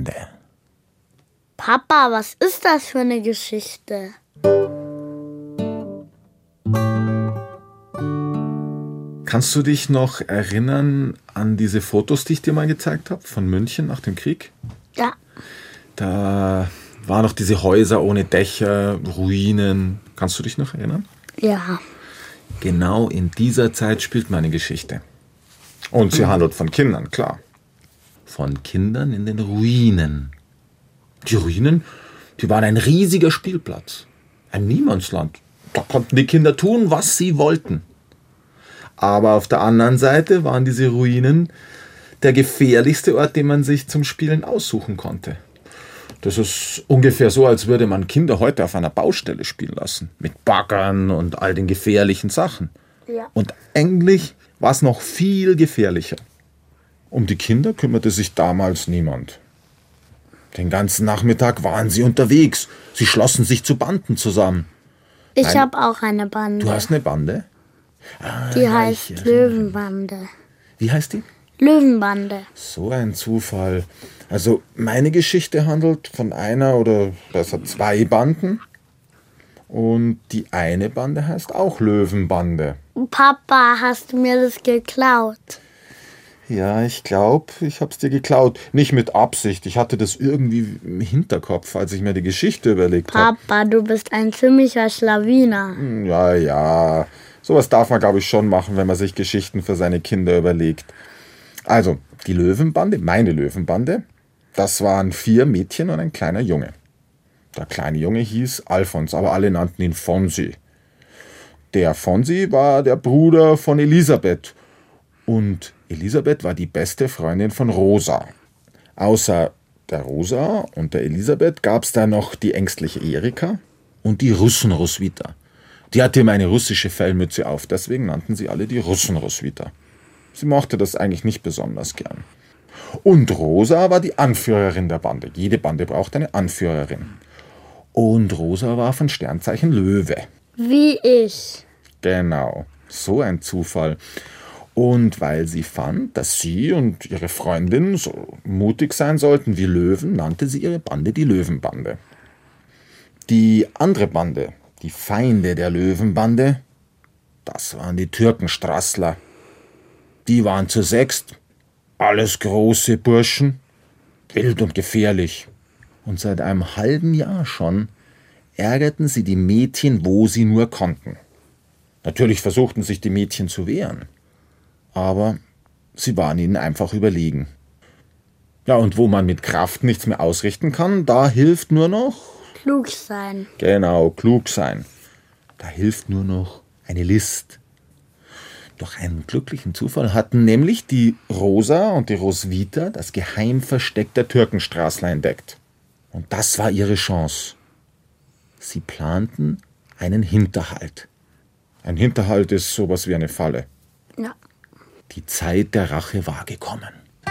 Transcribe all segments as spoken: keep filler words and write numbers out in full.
Bande. Papa, was ist das für eine Geschichte? Kannst du dich noch erinnern an diese Fotos, die ich dir mal gezeigt habe, von München nach dem Krieg? Ja. Da waren noch diese Häuser ohne Dächer, Ruinen. Kannst du dich noch erinnern? Ja. Genau in dieser Zeit spielt meine Geschichte. Und sie handelt von Kindern, klar. Von Kindern in den Ruinen. Die Ruinen, die waren ein riesiger Spielplatz. Ein Niemandsland. Da konnten die Kinder tun, was sie wollten. Aber auf der anderen Seite waren diese Ruinen der gefährlichste Ort, den man sich zum Spielen aussuchen konnte. Das ist ungefähr so, als würde man Kinder heute auf einer Baustelle spielen lassen. Mit Baggern und all den gefährlichen Sachen. Ja. Und eigentlich war es noch viel gefährlicher. Um die Kinder kümmerte sich damals niemand. Den ganzen Nachmittag waren sie unterwegs. Sie schlossen sich zu Banden zusammen. Ich habe auch eine Bande. Du hast eine Bande? Ah, die ja, heißt ich, Löwenbande. Wie heißt die? Löwenbande. So ein Zufall. Also meine Geschichte handelt von einer oder besser zwei Banden. Und die eine Bande heißt auch Löwenbande. Papa, hast du mir das geklaut? Ja, ich glaube, ich hab's dir geklaut. Nicht mit Absicht. Ich hatte das irgendwie im Hinterkopf, als ich mir die Geschichte überlegt habe. Papa, du bist ein ziemlicher Schlawiner. Ja, ja. Sowas darf man, glaube ich, schon machen, wenn man sich Geschichten für seine Kinder überlegt. Also, die Löwenbande, meine Löwenbande, das waren vier Mädchen und ein kleiner Junge. Der kleine Junge hieß Alfons, aber alle nannten ihn Fonsi. Der Fonsi war der Bruder von Elisabeth. Und Elisabeth war die beste Freundin von Rosa. Außer der Rosa und der Elisabeth gab es da noch die ängstliche Erika und die Russenroswitha. Die hatte immer eine russische Fellmütze auf, deswegen nannten sie alle die Russenroswitha. Sie mochte das eigentlich nicht besonders gern. Und Rosa war die Anführerin der Bande. Jede Bande braucht eine Anführerin. Und Rosa war von Sternzeichen Löwe. Wie ich. Genau, so ein Zufall. Und weil sie fand, dass sie und ihre Freundin so mutig sein sollten wie Löwen, nannte sie ihre Bande die Löwenbande. Die andere Bande, die Feinde der Löwenbande, das waren die Türkenstraßler. Die waren zu sechst, alles große Burschen, wild und gefährlich. Und seit einem halben Jahr schon ärgerten sie die Mädchen, wo sie nur konnten. Natürlich versuchten sich die Mädchen zu wehren, aber sie waren ihnen einfach überlegen. Ja, und wo man mit Kraft nichts mehr ausrichten kann, da hilft nur noch... Klug sein. Genau, klug sein. Da hilft nur noch eine List. Durch einen glücklichen Zufall hatten nämlich die Rosa und die Roswitha das Geheimversteck der Türkenstraßler entdeckt. Und das war ihre Chance. Sie planten einen Hinterhalt. Ein Hinterhalt ist sowas wie eine Falle. Ja. Die Zeit der Rache war gekommen.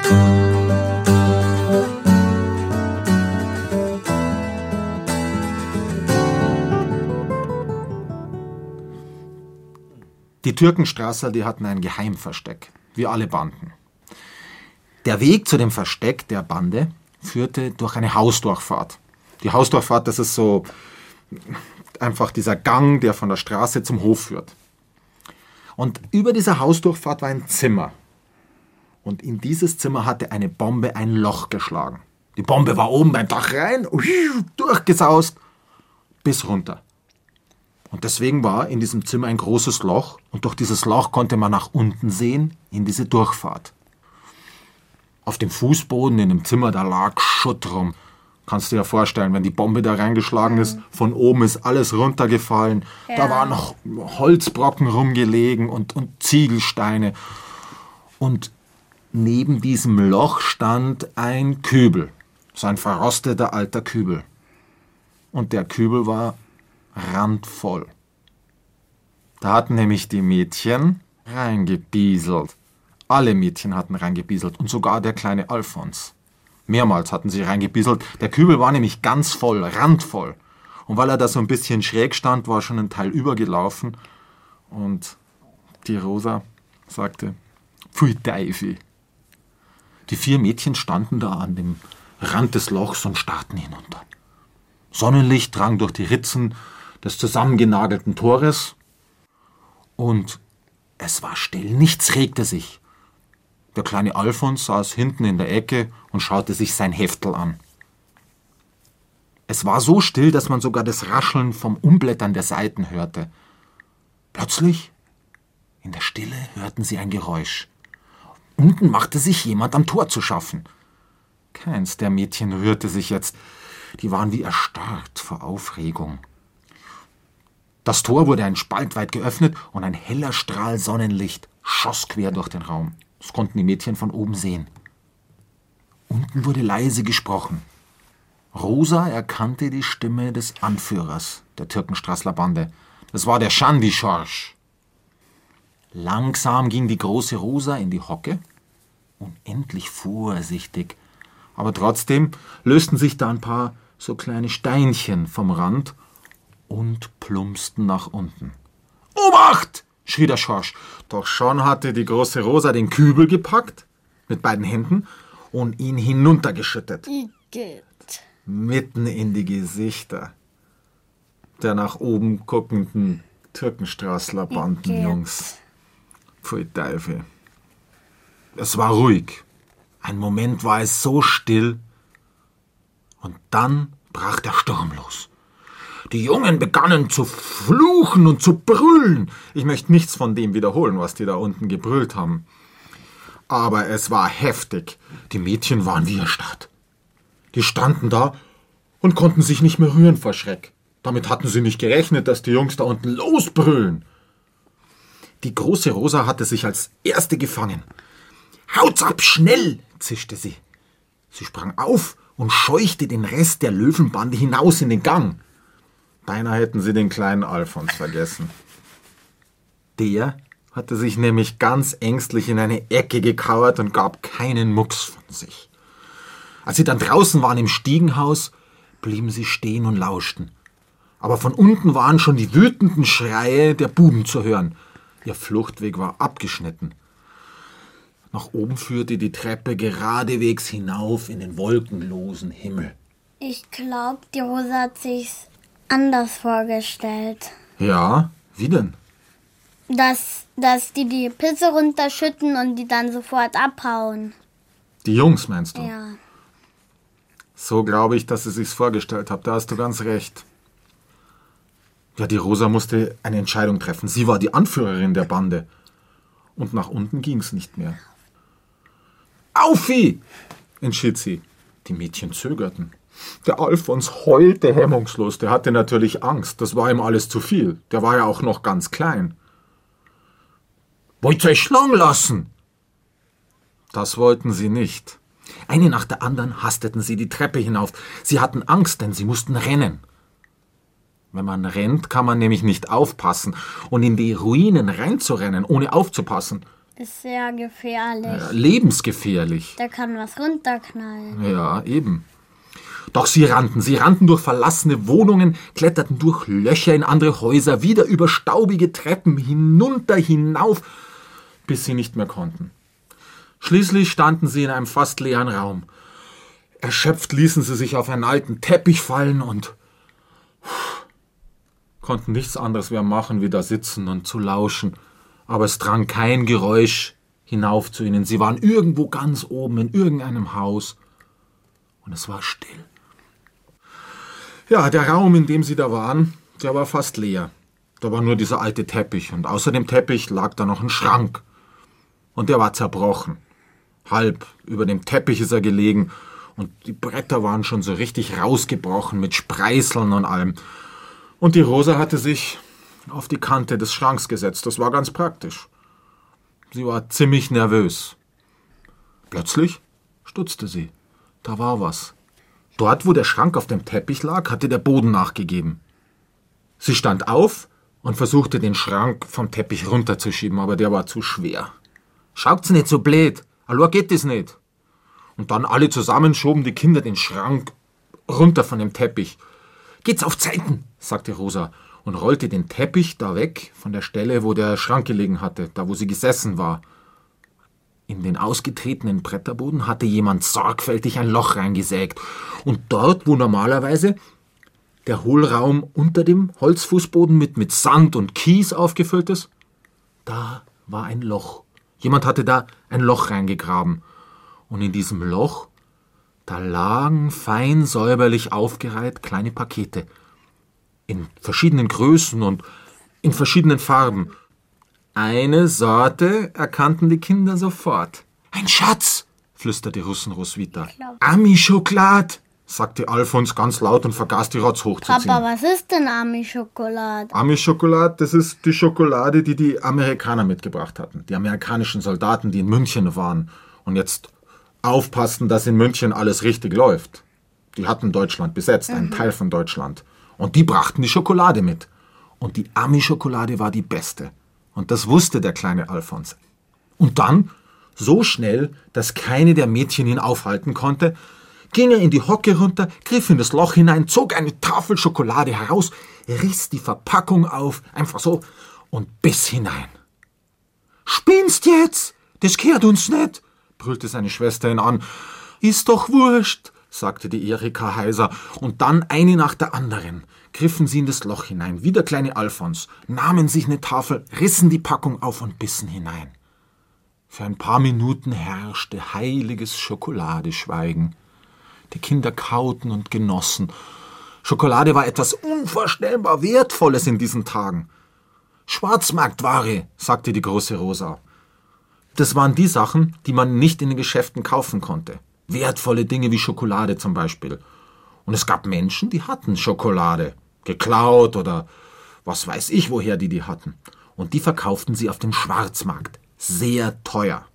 Die Türkenstraßler, die hatten ein Geheimversteck, wie alle Banden. Der Weg zu dem Versteck der Bande führte durch eine Hausdurchfahrt. Die Hausdurchfahrt, das ist so einfach dieser Gang, der von der Straße zum Hof führt. Und über dieser Hausdurchfahrt war ein Zimmer. Und in dieses Zimmer hatte eine Bombe ein Loch geschlagen. Die Bombe war oben beim Dach rein, durchgesaust, bis runter. Und deswegen war in diesem Zimmer ein großes Loch. Und durch dieses Loch konnte man nach unten sehen, in diese Durchfahrt. Auf dem Fußboden in dem Zimmer, da lag Schutt rum. Kannst du dir vorstellen, wenn die Bombe da reingeschlagen ist, von oben ist alles runtergefallen. Ja. Da waren noch Holzbrocken rumgelegen und, und Ziegelsteine. Und neben diesem Loch stand ein Kübel, so ein verrosteter alter Kübel. Und der Kübel war randvoll. Da hatten nämlich die Mädchen reingebieselt. Alle Mädchen hatten reingebieselt und sogar der kleine Alfons. Mehrmals hatten sie reingebieselt. Der Kübel war nämlich ganz voll, randvoll. Und weil er da so ein bisschen schräg stand, war schon ein Teil übergelaufen. Und die Rosa sagte, pfui Teufel. Die vier Mädchen standen da an dem Rand des Lochs und starrten hinunter. Sonnenlicht drang durch die Ritzen des zusammengenagelten Tores und es war still, nichts regte sich. Der kleine Alfons saß hinten in der Ecke und schaute sich sein Heftel an. Es war so still, dass man sogar das Rascheln vom Umblättern der Seiten hörte. Plötzlich, in der Stille, hörten sie ein Geräusch. Unten machte sich jemand am Tor zu schaffen. Keins der Mädchen rührte sich jetzt. Die waren wie erstarrt vor Aufregung. Das Tor wurde ein Spalt weit geöffnet und ein heller Strahl Sonnenlicht schoss quer durch den Raum. Das konnten die Mädchen von oben sehen. Unten wurde leise gesprochen. Rosa erkannte die Stimme des Anführers der Türkenstraßler Bande. Das war der Schandi Schorsch. Langsam ging die große Rosa in die Hocke, unendlich vorsichtig. Aber trotzdem lösten sich da ein paar so kleine Steinchen vom Rand und plumpsten nach unten. »Obacht!« schrie der Schorsch. Doch schon hatte die große Rosa den Kübel gepackt, mit beiden Händen, und ihn hinuntergeschüttet. Igitt. Mitten in die Gesichter der nach oben guckenden Türkenstraßler Bandenjungs. Pfui Teufel. Es war ruhig. Ein Moment war es so still. Und dann brach der Sturm los. Die Jungen begannen zu fluchen und zu brüllen. Ich möchte nichts von dem wiederholen, was die da unten gebrüllt haben. Aber es war heftig. Die Mädchen waren wie erstarrt. Die standen da und konnten sich nicht mehr rühren vor Schreck. Damit hatten sie nicht gerechnet, dass die Jungs da unten losbrüllen. Die große Rosa hatte sich als erste gefangen. »Haut's ab, schnell!« zischte sie. Sie sprang auf und scheuchte den Rest der Löwenbande hinaus in den Gang. Beinahe hätten sie den kleinen Alfons vergessen. Der hatte sich nämlich ganz ängstlich in eine Ecke gekauert und gab keinen Mucks von sich. Als sie dann draußen waren im Stiegenhaus, blieben sie stehen und lauschten. Aber von unten waren schon die wütenden Schreie der Buben zu hören. Ihr Fluchtweg war abgeschnitten. Nach oben führte die Treppe geradewegs hinauf in den wolkenlosen Himmel. Ich glaube, die Rosa hat sich's anders vorgestellt. Ja, wie denn? Dass, dass die die Pisse runterschütten und die dann sofort abhauen. Die Jungs, meinst du? Ja. So glaube ich, dass sie sich's vorgestellt hat. Da hast du ganz recht. Ja, die Rosa musste eine Entscheidung treffen. Sie war die Anführerin der Bande. Und nach unten ging's nicht mehr. »Aufi!« entschied sie. Die Mädchen zögerten. Der Alfons heulte hemmungslos. Der hatte natürlich Angst. Das war ihm alles zu viel. Der war ja auch noch ganz klein. »Wollt ihr euch schlagen lassen?« Das wollten sie nicht. Eine nach der anderen hasteten sie die Treppe hinauf. Sie hatten Angst, denn sie mussten rennen. Wenn man rennt, kann man nämlich nicht aufpassen. Und in die Ruinen reinzurennen, ohne aufzupassen, ist sehr gefährlich. äh, lebensgefährlich. Da kann was runterknallen. Ja, eben. Doch sie rannten. Sie rannten durch verlassene Wohnungen, kletterten durch Löcher in andere Häuser, wieder über staubige Treppen, hinunter, hinauf, bis sie nicht mehr konnten. Schließlich standen sie in einem fast leeren Raum. Erschöpft ließen sie sich auf einen alten Teppich fallen und konnten nichts anderes mehr machen, wie da sitzen und zu lauschen. Aber es drang kein Geräusch hinauf zu ihnen. Sie waren irgendwo ganz oben in irgendeinem Haus. Und es war still. Ja, der Raum, in dem sie da waren, der war fast leer. Da war nur dieser alte Teppich. Und außer dem Teppich lag da noch ein Schrank. Und der war zerbrochen. Halb über dem Teppich ist er gelegen. Und die Bretter waren schon so richtig rausgebrochen mit Spreißeln und allem. Und die Rosa hatte sich auf die Kante des Schranks gesetzt. Das war ganz praktisch. Sie war ziemlich nervös. Plötzlich stutzte sie. Da war was. Dort, wo der Schrank auf dem Teppich lag, hatte der Boden nachgegeben. Sie stand auf und versuchte, den Schrank vom Teppich runterzuschieben, aber der war zu schwer. »Schaut's nicht so blöd, allein geht das nicht.« Und dann alle zusammen schoben die Kinder den Schrank runter von dem Teppich. »Geht's auf Zeiten«, sagte Rosa und rollte den Teppich da weg von der Stelle, wo der Schrank gelegen hatte, da wo sie gesessen war. In den ausgetretenen Bretterboden hatte jemand sorgfältig ein Loch reingesägt. Und dort, wo normalerweise der Hohlraum unter dem Holzfußboden mit, mit Sand und Kies aufgefüllt ist, da war ein Loch. Jemand hatte da ein Loch reingegraben. Und in diesem Loch, da lagen fein säuberlich aufgereiht kleine Pakete. In verschiedenen Größen und in verschiedenen Farben. Eine Sorte erkannten die Kinder sofort. »Ein Schatz«, flüsterte Russen Roswitha. »Ami-Schokolade«, sagte Alfons ganz laut und vergaß die Rotz hochzuziehen. Papa, was ist denn Ami-Schokolade? Ami-Schokolade, das ist die Schokolade, die die Amerikaner mitgebracht hatten. Die amerikanischen Soldaten, die in München waren und jetzt aufpassten, dass in München alles richtig läuft. Die hatten Deutschland besetzt, mhm. einen Teil von Deutschland. Und die brachten die Schokolade mit. Und die Ami-Schokolade war die beste. Und das wusste der kleine Alfons. Und dann, so schnell, dass keine der Mädchen ihn aufhalten konnte, ging er in die Hocke runter, griff in das Loch hinein, zog eine Tafel Schokolade heraus, riss die Verpackung auf, einfach so, und biss hinein. »Spinnst jetzt? Das gehört uns nicht«, brüllte seine Schwester ihn an. »Ist doch wurscht«, sagte die Erika heiser, und dann eine nach der anderen griffen sie in das Loch hinein, wie der kleine Alfons, nahmen sich eine Tafel, rissen die Packung auf und bissen hinein. Für ein paar Minuten herrschte heiliges Schokoladeschweigen. Die Kinder kauten und genossen. Schokolade war etwas unvorstellbar Wertvolles in diesen Tagen. »Schwarzmarktware«, sagte die große Rosa. Das waren die Sachen, die man nicht in den Geschäften kaufen konnte. Wertvolle Dinge wie Schokolade zum Beispiel. Und es gab Menschen, die hatten Schokolade. Geklaut oder was weiß ich, woher die die hatten. Und die verkauften sie auf dem Schwarzmarkt. Sehr teuer.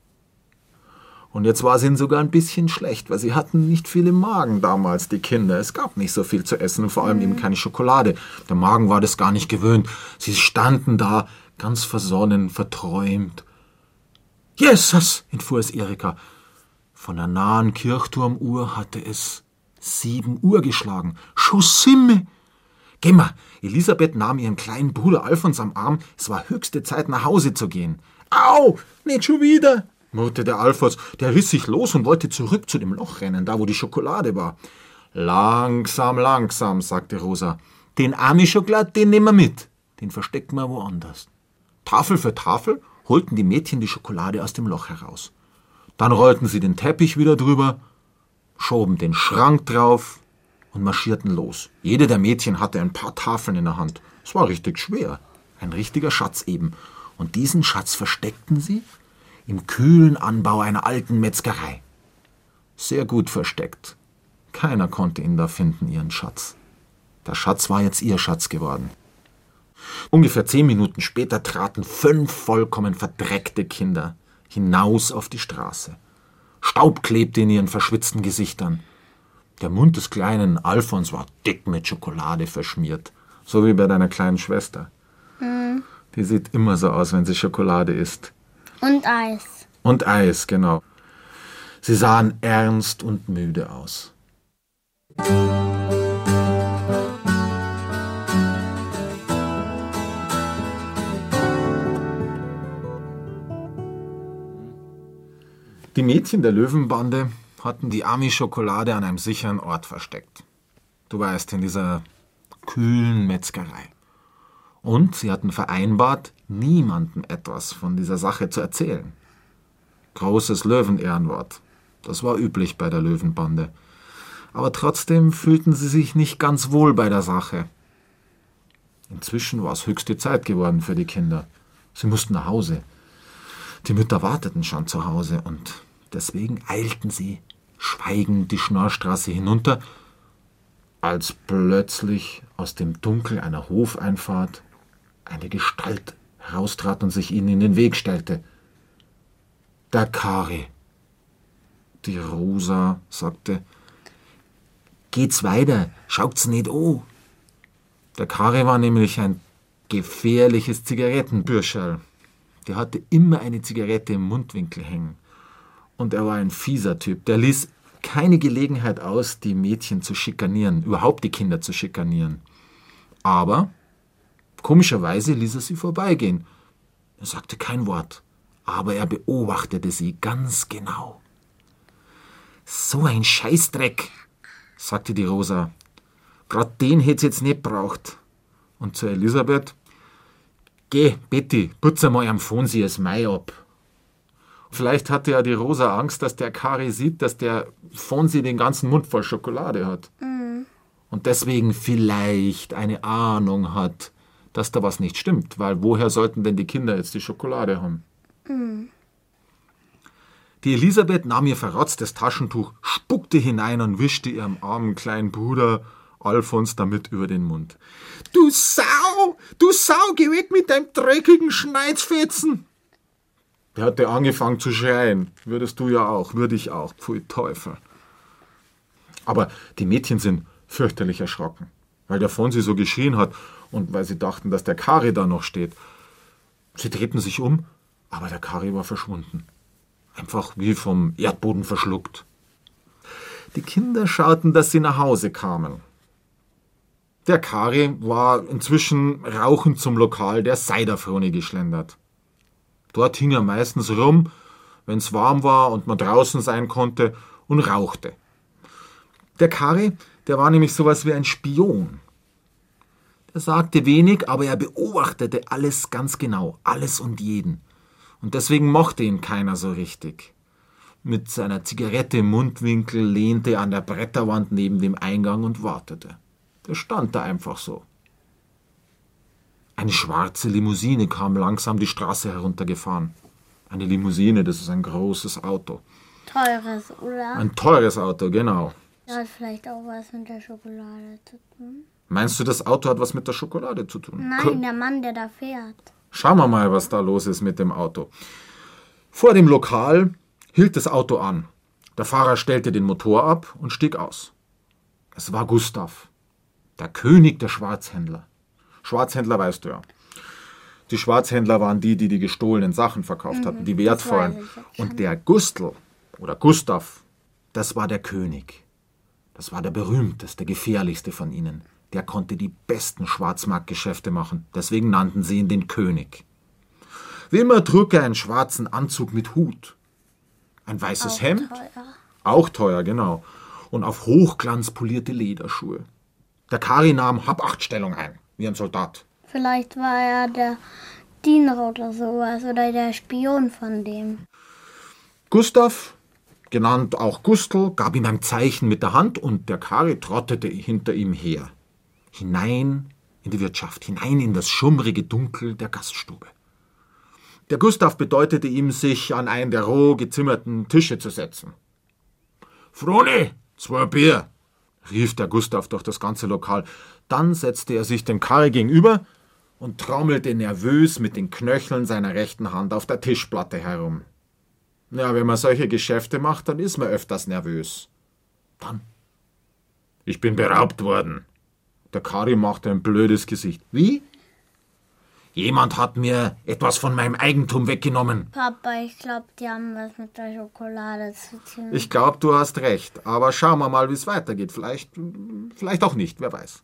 Und jetzt war es ihnen sogar ein bisschen schlecht, weil sie hatten nicht viel im Magen damals, die Kinder. Es gab nicht so viel zu essen und vor allem eben keine Schokolade. Der Magen war das gar nicht gewöhnt. Sie standen da, ganz versonnen, verträumt. »Jesus«, entfuhr es Erika. Von der nahen Kirchturmuhr hatte es sieben Uhr geschlagen. »Schussimme!« »Geh mal!« Elisabeth nahm ihren kleinen Bruder Alfons am Arm. Es war höchste Zeit, nach Hause zu gehen. »Au, nicht schon wieder!« murrte der Alfons. Der riss sich los und wollte zurück zu dem Loch rennen, da wo die Schokolade war. »Langsam, langsam«, sagte Rosa. »Den Ami-Schokolade, den nehmen wir mit. Den verstecken wir woanders.« Tafel für Tafel holten die Mädchen die Schokolade aus dem Loch heraus. Dann rollten sie den Teppich wieder drüber, schoben den Schrank drauf und marschierten los. Jede der Mädchen hatte ein paar Tafeln in der Hand. Es war richtig schwer, ein richtiger Schatz eben. Und diesen Schatz versteckten sie im kühlen Anbau einer alten Metzgerei. Sehr gut versteckt. Keiner konnte ihn da finden, ihren Schatz. Der Schatz war jetzt ihr Schatz geworden. Ungefähr zehn Minuten später traten fünf vollkommen verdreckte Kinder hinaus auf die Straße. Staub klebte in ihren verschwitzten Gesichtern. Der Mund des kleinen Alfons war dick mit Schokolade verschmiert. So wie bei deiner kleinen Schwester. Mhm. Die sieht immer so aus, wenn sie Schokolade isst. Und Eis. Und Eis, genau. Sie sahen ernst und müde aus. Die Mädchen der Löwenbande hatten die Ami-Schokolade an einem sicheren Ort versteckt. Du weißt, in dieser kühlen Metzgerei. Und sie hatten vereinbart, niemandem etwas von dieser Sache zu erzählen. Großes Löwenehrenwort. Das war üblich bei der Löwenbande. Aber trotzdem fühlten sie sich nicht ganz wohl bei der Sache. Inzwischen war es höchste Zeit geworden für die Kinder. Sie mussten nach Hause. Die Mütter warteten schon zu Hause und deswegen eilten sie schweigend die Schnorrstraße hinunter, als plötzlich aus dem Dunkel einer Hofeinfahrt eine Gestalt heraustrat und sich ihnen in den Weg stellte. Der Kari. Die Rosa sagte, »Geht's weiter, schaut's nicht an.« Der Kari war nämlich ein gefährliches Zigarettenbürscherl. Der hatte immer eine Zigarette im Mundwinkel hängen. Und er war ein fieser Typ. Der ließ keine Gelegenheit aus, die Mädchen zu schikanieren, überhaupt die Kinder zu schikanieren. Aber komischerweise ließ er sie vorbeigehen. Er sagte kein Wort. aber er beobachtete sie ganz genau. »So ein Scheißdreck«, sagte die Rosa. »Grad den hätt's jetzt nicht braucht.« Und zu Elisabeth: »Geh, Betty, putz einmal am Fonsi das Mai ab.« Vielleicht hatte ja die Rosa Angst, dass der Kari sieht, dass der Fonsi den ganzen Mund voll Schokolade hat. Mhm. Und deswegen vielleicht eine Ahnung hat, dass da was nicht stimmt. Weil woher sollten denn die Kinder jetzt die Schokolade haben? Mhm. Die Elisabeth nahm ihr verrotztes Taschentuch, spuckte hinein und wischte ihrem armen kleinen Bruder Alfons damit über den Mund. »Du Sau! Du Sau! Geh weg mit deinem dreckigen Schneizfetzen!« Der hatte angefangen zu schreien. Würdest du ja auch, würde ich auch. Pfui Teufel. Aber die Mädchen sind fürchterlich erschrocken, weil der Fonsi so geschrien hat und weil sie dachten, dass der Kari da noch steht. Sie drehten sich um, aber der Kari war verschwunden. Einfach wie vom Erdboden verschluckt. Die Kinder schauten, dass sie nach Hause kamen. Der Kari war inzwischen rauchend zum Lokal der Seiderfroni geschlendert. Dort hing er meistens rum, wenn es warm war und man draußen sein konnte, und rauchte. Der Kari, der war nämlich sowas wie ein Spion. Der sagte wenig, aber er beobachtete alles ganz genau, alles und jeden. Und deswegen mochte ihn keiner so richtig. Mit seiner Zigarette im Mundwinkel lehnte er an der Bretterwand neben dem Eingang und wartete. Der stand da einfach so. Eine schwarze Limousine kam langsam die Straße heruntergefahren. Eine Limousine, das ist ein großes Auto. Teures, oder? Ein teures Auto, genau. Das hat vielleicht auch was mit der Schokolade zu tun. Meinst du, das Auto hat was mit der Schokolade zu tun? Nein, K- der Mann, der da fährt. Schauen wir mal, was da los ist mit dem Auto. Vor dem Lokal hielt das Auto an. Der Fahrer stellte den Motor ab und stieg aus. Es war Gustav, der König der Schwarzhändler. Schwarzhändler weißt du ja. Die Schwarzhändler waren die, die die gestohlenen Sachen verkauft mhm, hatten, die wertvollen. Und der Gustl oder Gustav, das war der König. Das war der berühmteste, gefährlichste von ihnen. Der konnte die besten Schwarzmarktgeschäfte machen. Deswegen nannten sie ihn den König. Wie immer trug er einen schwarzen Anzug mit Hut. Ein weißes auch Hemd. Teuer. Auch teuer, genau. Und auf Hochglanz polierte Lederschuhe. Der Kari nahm Habachtstellung ein, wie ein Soldat. Vielleicht war er der Diener oder sowas oder der Spion von dem. Gustav, genannt auch Gustl, gab ihm ein Zeichen mit der Hand und der Kari trottete hinter ihm her. Hinein in die Wirtschaft, hinein in das schummrige Dunkel der Gaststube. Der Gustav bedeutete ihm, sich an einen der roh gezimmerten Tische zu setzen. »Froni, zwei Bier«, rief der Gustav durch das ganze Lokal. Dann setzte er sich dem Kari gegenüber und trommelte nervös mit den Knöcheln seiner rechten Hand auf der Tischplatte herum. Ja, wenn man solche Geschäfte macht, dann ist man öfters nervös. Dann: »Ich bin beraubt worden.« Der Kari machte ein blödes Gesicht. »Wie?« »Jemand hat mir etwas von meinem Eigentum weggenommen.« Papa, ich glaube, die haben was mit der Schokolade zu tun. Ich glaube, du hast recht. Aber schauen wir mal, wie es weitergeht. Vielleicht, vielleicht auch nicht, wer weiß.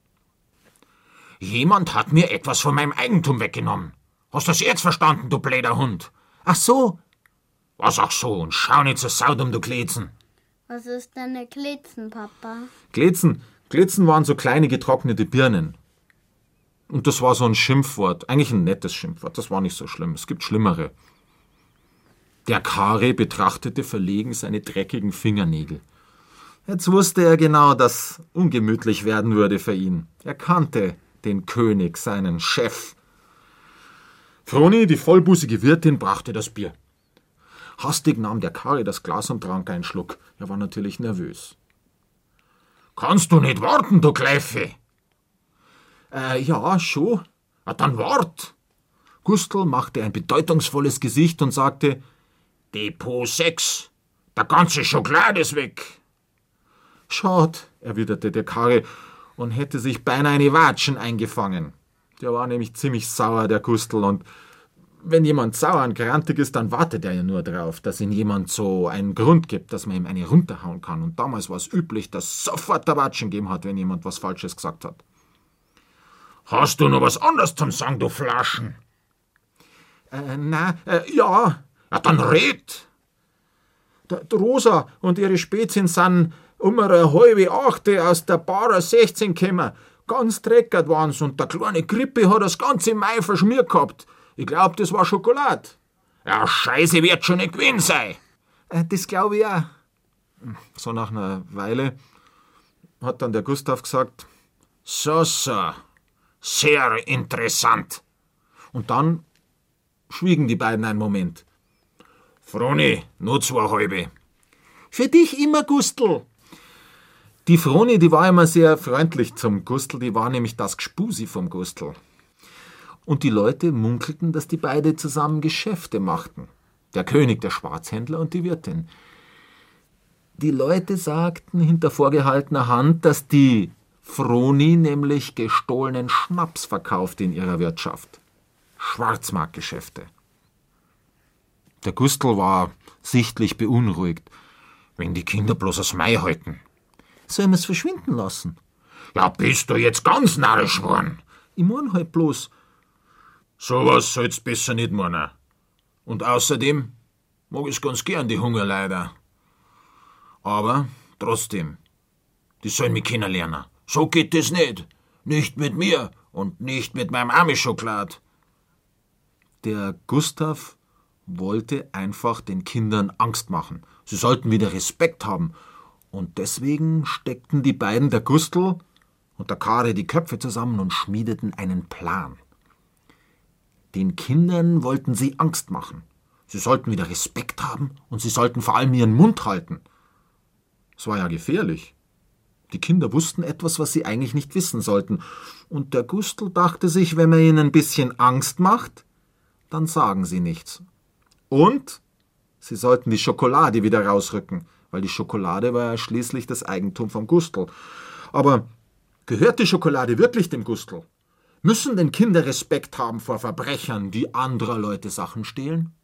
»Jemand hat mir etwas von meinem Eigentum weggenommen. Hast du das jetzt verstanden, du bläder Hund?« »Ach so.« »Was ach so? Und schau nicht so saudum, du Kletzen.« Was ist denn eine Kletzen, Papa? Kletzen, Kletzen waren so kleine getrocknete Birnen. Und das war so ein Schimpfwort, eigentlich ein nettes Schimpfwort, das war nicht so schlimm, es gibt schlimmere. Der Kari betrachtete verlegen seine dreckigen Fingernägel. Jetzt wusste er genau, dass ungemütlich werden würde für ihn. Er kannte den König, seinen Chef. Froni, die vollbusige Wirtin, brachte das Bier. Hastig nahm der Kari das Glas und trank einen Schluck. Er war natürlich nervös. »Kannst du nicht warten, du Kläffe?« Äh, ja, schon. Ah, dann wart. Gustl machte ein bedeutungsvolles Gesicht und sagte: »Depot sechs. Der ganze Schokolade ist weg.« »Schad«, erwiderte der Kari und hätte sich beinahe eine Watschen eingefangen. Der war nämlich ziemlich sauer, der Gustl, und wenn jemand sauer und grantig ist, dann wartet er ja nur drauf, dass ihm jemand so einen Grund gibt, dass man ihm eine runterhauen kann. Und damals war es üblich, dass sofort der Watschen gegeben hat, wenn jemand was Falsches gesagt hat. »Hast du noch was anderes zum Sagen, du Flaschen?« Äh, na, äh, ja. Ja, dann red. Der, der Rosa und ihre Spätzin sind um eine halbe Achte aus der Barer sechzehn gekommen. Ganz dreckert waren's und der kleine Grippe hat das ganze Mai verschmiert gehabt. Ich glaub, das war Schokolade. Ja, Scheiße wird schon nicht gewesen sein. Äh, das glaube ich auch. So nach einer Weile hat dann der Gustav gesagt, so, so, sehr interessant. Und dann schwiegen die beiden einen Moment. Froni, nur zwei halbe. Für dich immer, Gustl. Die Froni, die war immer sehr freundlich zum Gustl, die war nämlich das Gspusi vom Gustl. Und die Leute munkelten, dass die beide zusammen Geschäfte machten. Der König, der Schwarzhändler und die Wirtin. Die Leute sagten hinter vorgehaltener Hand, dass die Froni nämlich gestohlenen Schnaps verkaufte in ihrer Wirtschaft. Schwarzmarktgeschäfte. Der Gustl war sichtlich beunruhigt. Wenn die Kinder bloß das Mai halten. Sollen wir es verschwinden lassen? Ja, bist du jetzt ganz narrisch geworden? Ich mein halt bloß. Sowas sollst besser nicht meinen. Und außerdem mag ich ganz gern die Hungerleider. Aber trotzdem, die sollen mich kennenlernen. So geht das nicht. Nicht mit mir und nicht mit meinem Amisch-Schokolad. Der Gustav wollte einfach den Kindern Angst machen. Sie sollten wieder Respekt haben. Und deswegen steckten die beiden, der Gustl und der Kari, die Köpfe zusammen und schmiedeten einen Plan. Den Kindern wollten sie Angst machen. Sie sollten wieder Respekt haben und sie sollten vor allem ihren Mund halten. Es war ja gefährlich. Die Kinder wussten etwas, was sie eigentlich nicht wissen sollten. Und der Gustl dachte sich, wenn man ihnen ein bisschen Angst macht, dann sagen sie nichts. Und sie sollten die Schokolade wieder rausrücken, weil die Schokolade war ja schließlich das Eigentum vom Gustl. Aber gehört die Schokolade wirklich dem Gustl? Müssen denn Kinder Respekt haben vor Verbrechern, die anderer Leute Sachen stehlen?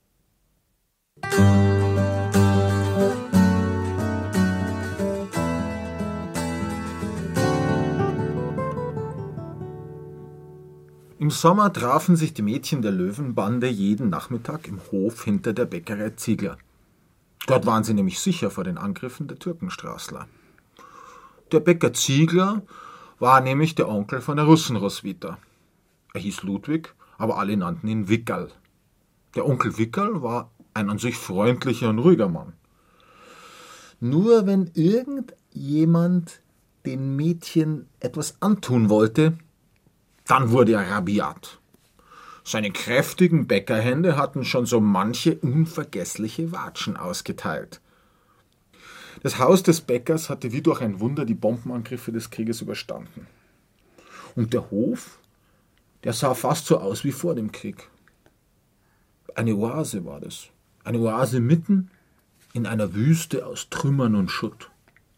Im Sommer trafen sich die Mädchen der Löwenbande jeden Nachmittag im Hof hinter der Bäckerei Ziegler. Dort waren sie nämlich sicher vor den Angriffen der Türkenstraßler. Der Bäcker Ziegler war nämlich der Onkel von der Russenroswitha. Er hieß Ludwig, aber alle nannten ihn Wickerl. Der Onkel Wickerl war ein an sich freundlicher und ruhiger Mann. Nur wenn irgendjemand den Mädchen etwas antun wollte, dann wurde er rabiat. Seine kräftigen Bäckerhände hatten schon so manche unvergessliche Watschen ausgeteilt. Das Haus des Bäckers hatte wie durch ein Wunder die Bombenangriffe des Krieges überstanden. Und der Hof, der sah fast so aus wie vor dem Krieg. Eine Oase war das. Eine Oase mitten in einer Wüste aus Trümmern und Schutt.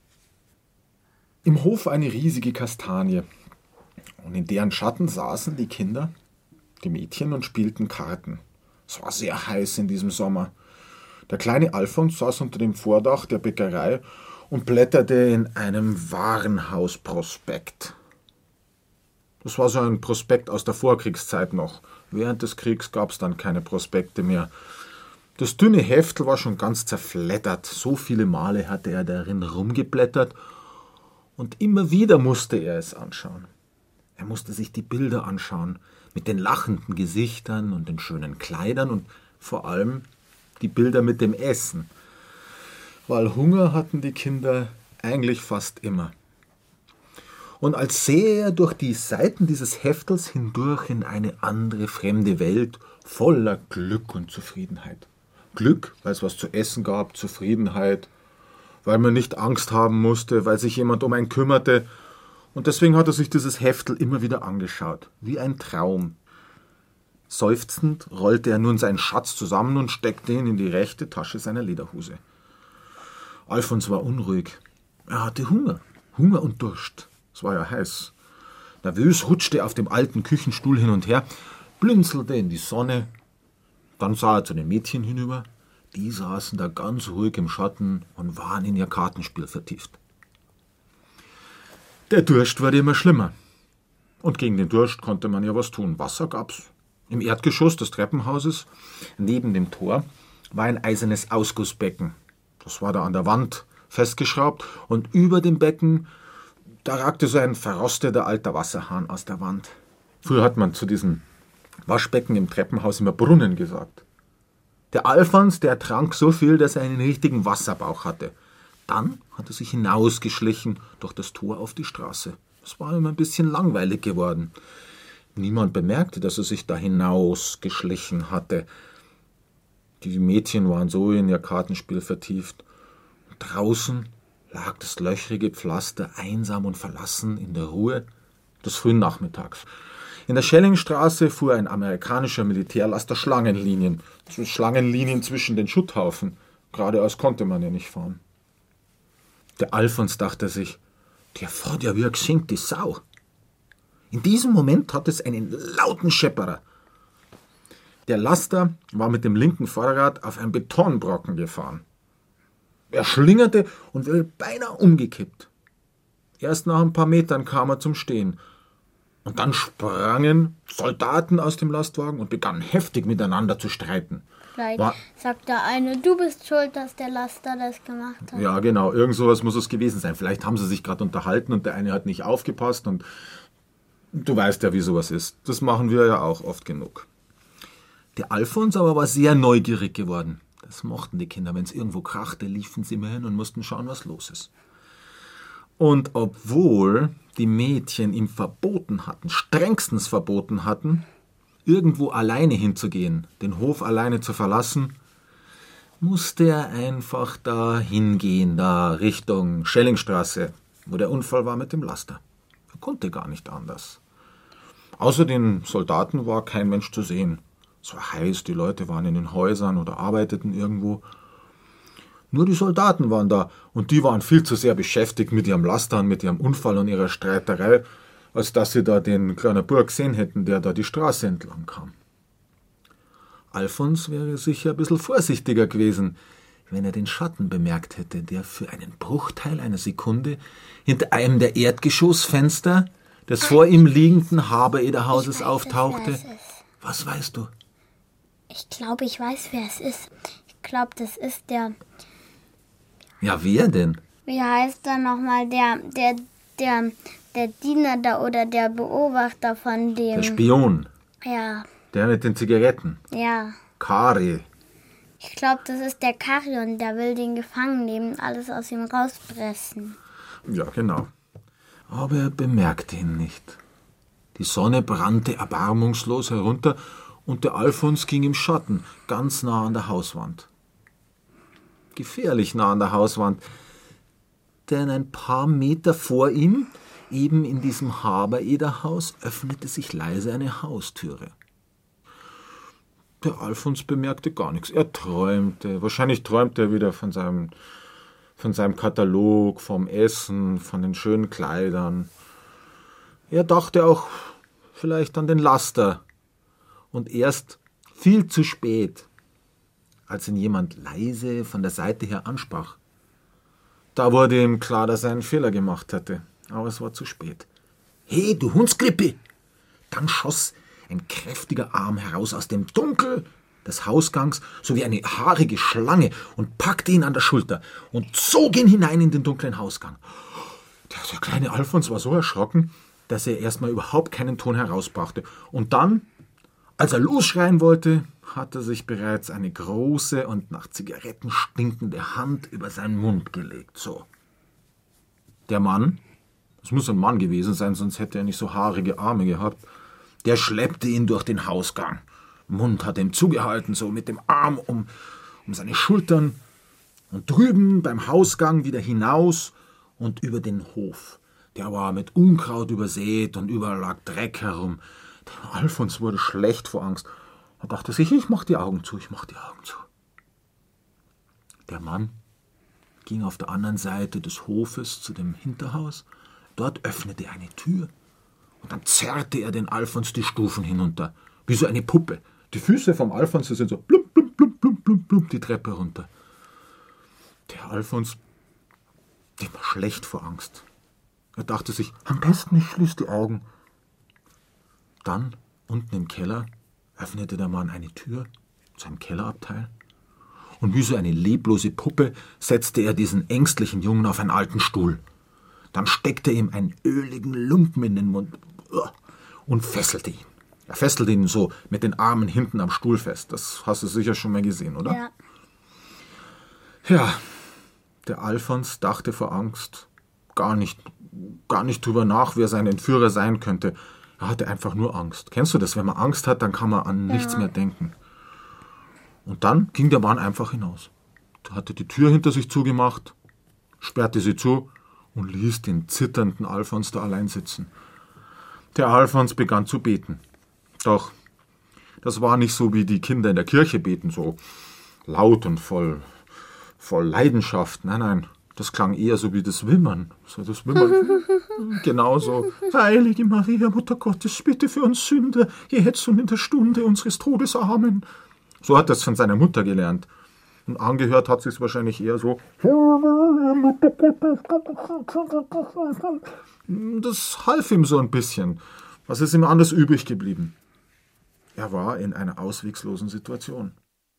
Im Hof eine riesige Kastanie. Und in deren Schatten saßen die Kinder, die Mädchen, und spielten Karten. Es war sehr heiß in diesem Sommer. Der kleine Alfons saß unter dem Vordach der Bäckerei und blätterte in einem Warenhausprospekt. Das war so ein Prospekt aus der Vorkriegszeit noch. Während des Kriegs gab es dann keine Prospekte mehr. Das dünne Heftel war schon ganz zerfleddert. So viele Male hatte er darin rumgeblättert und immer wieder musste er es anschauen. Er musste sich die Bilder anschauen, mit den lachenden Gesichtern und den schönen Kleidern und vor allem die Bilder mit dem Essen. Weil Hunger hatten die Kinder eigentlich fast immer. Und als sähe er durch die Seiten dieses Heftels hindurch in eine andere, fremde Welt voller Glück und Zufriedenheit. Glück, weil es was zu essen gab, Zufriedenheit, weil man nicht Angst haben musste, weil sich jemand um einen kümmerte. Und deswegen hat er sich dieses Heftel immer wieder angeschaut, wie ein Traum. Seufzend rollte er nun seinen Schatz zusammen und steckte ihn in die rechte Tasche seiner Lederhose. Alfons war unruhig. Er hatte Hunger, Hunger und Durst. Es war ja heiß. Nervös rutschte er auf dem alten Küchenstuhl hin und her, blinzelte in die Sonne. Dann sah er zu den Mädchen hinüber. Die saßen da ganz ruhig im Schatten und waren in ihr Kartenspiel vertieft. Der Durst wurde immer schlimmer. Und gegen den Durst konnte man ja was tun. Wasser gab's. Im Erdgeschoss des Treppenhauses, neben dem Tor, war ein eisernes Ausgussbecken. Das war da an der Wand festgeschraubt und über dem Becken, da ragte so ein verrosteter alter Wasserhahn aus der Wand. Früher hat man zu diesem Waschbecken im Treppenhaus immer Brunnen gesagt. Der Alfons, der trank so viel, dass er einen richtigen Wasserbauch hatte. Dann hat er sich hinausgeschlichen durch das Tor auf die Straße. Es war ihm ein bisschen langweilig geworden. Niemand bemerkte, dass er sich da hinausgeschlichen hatte. Die Mädchen waren so in ihr Kartenspiel vertieft. Und draußen lag das löchrige Pflaster einsam und verlassen in der Ruhe des frühen Nachmittags. In der Schellingstraße fuhr ein amerikanischer Militärlaster Schlangenlinien. Schlangenlinien zwischen den Schutthaufen. Geradeaus konnte man ja nicht fahren. Der Alfons dachte sich, der fährt ja wie eine geschenkte Sau. In diesem Moment hat es einen lauten Schepperer. Der Laster war mit dem linken Vorderrad auf einen Betonbrocken gefahren. Er schlingerte und wäre beinahe umgekippt. Erst nach ein paar Metern kam er zum Stehen. Und dann sprangen Soldaten aus dem Lastwagen und begannen heftig miteinander zu streiten. Vielleicht war, sagt der eine, du bist schuld, dass der Laster das gemacht hat. Ja, genau. Irgend sowas muss es gewesen sein. Vielleicht haben sie sich gerade unterhalten und der eine hat nicht aufgepasst und du weißt ja, wie sowas ist. Das machen wir ja auch oft genug. Der Alfons aber war sehr neugierig geworden. Das mochten die Kinder. Wenn es irgendwo krachte, liefen sie immer hin und mussten schauen, was los ist. Und obwohl die Mädchen ihm verboten hatten, strengstens verboten hatten, irgendwo alleine hinzugehen, den Hof alleine zu verlassen, musste er einfach da hingehen, da Richtung Schellingstraße, wo der Unfall war mit dem Laster. Er konnte gar nicht anders. Außer den Soldaten war kein Mensch zu sehen. Es war heiß, die Leute waren in den Häusern oder arbeiteten irgendwo. Nur die Soldaten waren da und die waren viel zu sehr beschäftigt mit ihrem Laster und mit ihrem Unfall und ihrer Streiterei, als dass sie da den kleinen Bub gesehen hätten, der da die Straße entlang kam. Alfons wäre sicher ein bisschen vorsichtiger gewesen, wenn er den Schatten bemerkt hätte, der für einen Bruchteil einer Sekunde hinter einem der Erdgeschossfenster des vor ihm liegenden Haberederhauses auftauchte. Was weißt du? Ich glaube, ich weiß, wer es ist. Ich glaube, das ist der... Ja, wer denn? Wie heißt er nochmal? Der, der, der, der Diener da oder der Beobachter von dem... Der Spion. Ja. Der mit den Zigaretten. Ja. Kari. Ich glaube, das ist der Karion, der will den gefangen nehmen, alles aus ihm rauspressen. Ja, genau. Aber er bemerkte ihn nicht. Die Sonne brannte erbarmungslos herunter und der Alfons ging im Schatten, ganz nah an der Hauswand. Gefährlich nah an der Hauswand, denn ein paar Meter vor ihm, eben in diesem Haberederhaus, öffnete sich leise eine Haustüre. Der Alfons bemerkte gar nichts. Er träumte. Wahrscheinlich träumte er wieder von seinem, von seinem Katalog, vom Essen, von den schönen Kleidern. Er dachte auch vielleicht an den Laster. Und erst viel zu spät, als ihn jemand leise von der Seite her ansprach. Da wurde ihm klar, dass er einen Fehler gemacht hatte. Aber es war zu spät. »Hey, du Hundsklippe!« Dann schoss ein kräftiger Arm heraus aus dem Dunkel des Hausgangs, so wie eine haarige Schlange, und packte ihn an der Schulter und zog ihn hinein in den dunklen Hausgang. Der, der kleine Alfons war so erschrocken, dass er erstmal überhaupt keinen Ton herausbrachte. Und dann, als er losschreien wollte, hatte sich bereits eine große und nach Zigaretten stinkende Hand über seinen Mund gelegt. So. Der Mann, das muss ein Mann gewesen sein, sonst hätte er nicht so haarige Arme gehabt, der schleppte ihn durch den Hausgang. Mund hat ihm zugehalten, so mit dem Arm um, um seine Schultern. Und drüben beim Hausgang wieder hinaus und über den Hof. Der war mit Unkraut übersät und überall lag Dreck herum. Der Alfons wurde schlecht vor Angst. Er dachte sich, ich mach die Augen zu, ich mach die Augen zu. Der Mann ging auf der anderen Seite des Hofes zu dem Hinterhaus. Dort öffnete er eine Tür. Und dann zerrte er den Alfons die Stufen hinunter, wie so eine Puppe. Die Füße vom Alfons sind so plump, plump, plump, plump, plump, plump, die Treppe runter. Der Alfons, dem war schlecht vor Angst. Er dachte sich, am besten ich schließe die Augen. Dann, unten im Keller, öffnete der Mann eine Tür zu einem Kellerabteil und wie so eine leblose Puppe setzte er diesen ängstlichen Jungen auf einen alten Stuhl. Dann steckte er ihm einen öligen Lumpen in den Mund und fesselte ihn. Er fesselte ihn so mit den Armen hinten am Stuhl fest. Das hast du sicher schon mal gesehen, oder? Ja. Ja, der Alfons dachte vor Angst gar nicht, gar nicht drüber nach, wer sein Entführer sein könnte. Er hatte einfach nur Angst. Kennst du das? Wenn man Angst hat, dann kann man an ja. nichts mehr denken. Und dann ging der Mann einfach hinaus. Er hatte die Tür hinter sich zugemacht, sperrte sie zu und ließ den zitternden Alfons da allein sitzen. Der Alfons begann zu beten. Doch das war nicht so, wie die Kinder in der Kirche beten, so laut und voll, voll Leidenschaft. Nein, nein, das klang eher so wie das Wimmern. So das Wimmern. Genauso. Heilige Maria, Mutter Gottes, bitte für uns Sünder, jetzt und in der Stunde unseres Todes. Amen. So hat er es von seiner Mutter gelernt. Und angehört hat sich es wahrscheinlich eher so. Das half ihm so ein bisschen. Was ist ihm anders übrig geblieben? Er war in einer ausweglosen Situation.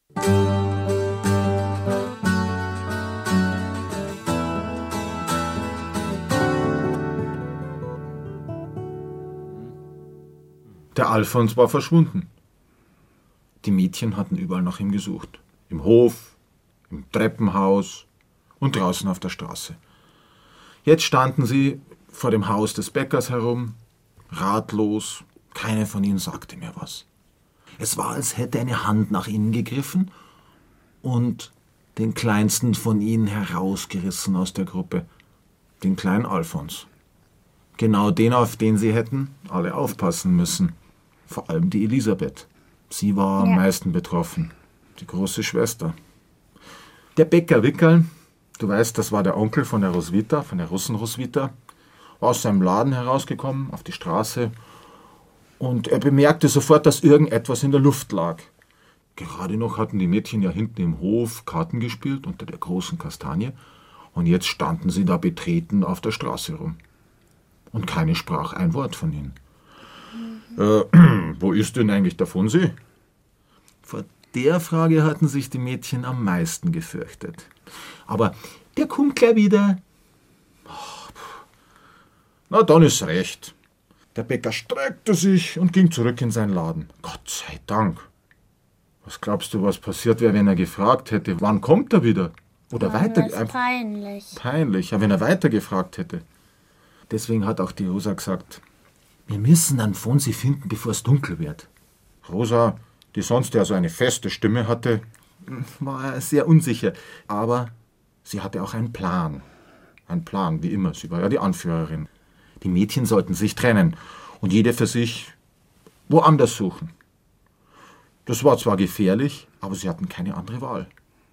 Der Alfons war verschwunden. Die Mädchen hatten überall nach ihm gesucht. Im Hof, im Treppenhaus und draußen auf der Straße. Jetzt standen sie vor dem Haus des Bäckers herum, ratlos. Keine von ihnen sagte mir was. Es war, als hätte eine Hand nach ihnen gegriffen und den kleinsten von ihnen herausgerissen aus der Gruppe, den kleinen Alfons. Genau den, auf den sie hätten alle aufpassen müssen. Vor allem die Elisabeth. Sie war ja. am meisten betroffen, die große Schwester. Der Bäcker Wickerl, du weißt, das war der Onkel von der Roswitha, von der Russen Roswitha, war aus seinem Laden herausgekommen, auf die Straße, und er bemerkte sofort, dass irgendetwas in der Luft lag. Gerade noch hatten die Mädchen ja hinten im Hof Karten gespielt, unter der großen Kastanie, und jetzt standen sie da betreten auf der Straße rum. Und keine sprach ein Wort von ihnen. Mhm. Äh, wo ist denn eigentlich der Fonsi? Vor der Frage hatten sich die Mädchen am meisten gefürchtet. Aber der kommt gleich wieder. Na, dann ist recht. Der Bäcker streckte sich und ging zurück in seinen Laden. Gott sei Dank. Was glaubst du, was passiert wäre, wenn er gefragt hätte, wann kommt er wieder? Oder ja, weiter. Das ist peinlich. Peinlich, ja, wenn er weiter gefragt hätte. Deswegen hat auch die Rosa gesagt, wir müssen einen Fonsi finden, bevor es dunkel wird. Rosa, die sonst ja so eine feste Stimme hatte, war sehr unsicher. Aber sie hatte auch einen Plan. Ein Plan, wie immer. Sie war ja die Anführerin. Die Mädchen sollten sich trennen und jede für sich woanders suchen. Das war zwar gefährlich, aber sie hatten keine andere Wahl.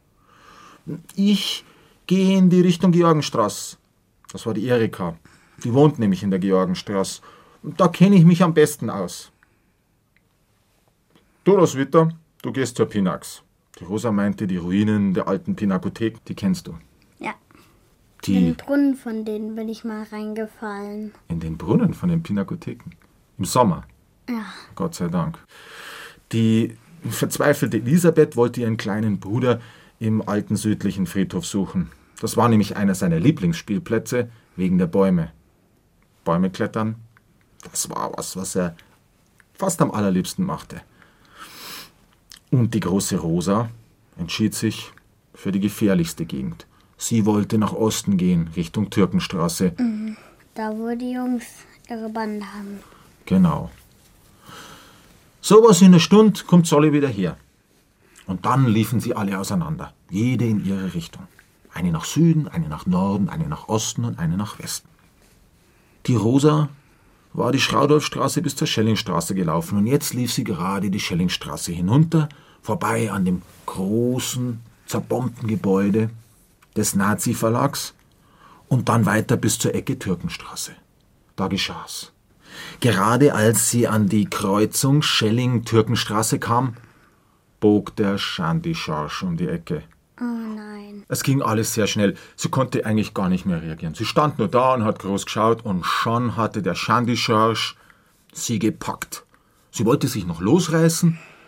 Ich gehe in die Richtung Georgenstraße. Das war die Erika. Die wohnt nämlich in der Georgenstraße. Da kenne ich mich am besten aus. Du, Roswitha, du gehst zur Pinax. Die Rosa meinte, die Ruinen der alten Pinakothek, die kennst du. Ja. Die in den Brunnen von denen bin ich mal reingefallen. In den Brunnen von den Pinakotheken? Im Sommer? Ja. Gott sei Dank. Die verzweifelte Elisabeth wollte ihren kleinen Bruder im alten südlichen Friedhof suchen. Das war nämlich einer seiner Lieblingsspielplätze wegen der Bäume. Bäume klettern, das war was, was er fast am allerliebsten machte. Und die große Rosa entschied sich für die gefährlichste Gegend. Sie wollte nach Osten gehen, Richtung Türkenstraße. Mhm. Da, wo die Jungs ihre Bande haben. Genau. So was in einer Stunde kommt Solly wieder her. Und dann liefen sie alle auseinander, jede in ihre Richtung. Eine nach Süden, eine nach Norden, eine nach Osten und eine nach Westen. Die Rosa war die Schraudolfstraße bis zur Schellingstraße gelaufen und jetzt lief sie gerade die Schellingstraße hinunter, vorbei an dem großen, zerbombten Gebäude des Nazi-Verlags und dann weiter bis zur Ecke Türkenstraße. Da geschah's. Gerade als sie an die Kreuzung Schelling-Türkenstraße kam, bog der Schandi Schorsch um die Ecke. Oh nein. Es ging alles sehr schnell. Sie konnte eigentlich gar nicht mehr reagieren. Sie stand nur da und hat groß geschaut und schon hatte der Schandi Schorsch sie gepackt. Sie wollte sich noch losreißen,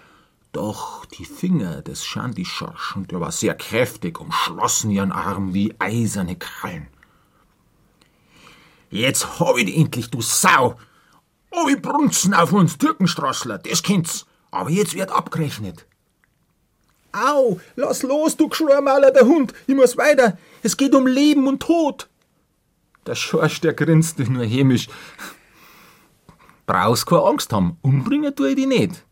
Doch die Finger des Schandischorsch, der war sehr kräftig, umschlossen ihren Arm wie eiserne Krallen. »Jetzt hab ich dich endlich, du Sau! Oh, ich brunzen auf uns Türkenstraßler, das kennt's. Aber jetzt wird abgerechnet.« »Au, lass los, du Geschrormaler, der Hund, ich muss weiter. Es geht um Leben und Tod.« Der Schorsch, der grinste nur hämisch. »Brauchst keine Angst haben, umbringen tue ich dich nicht.«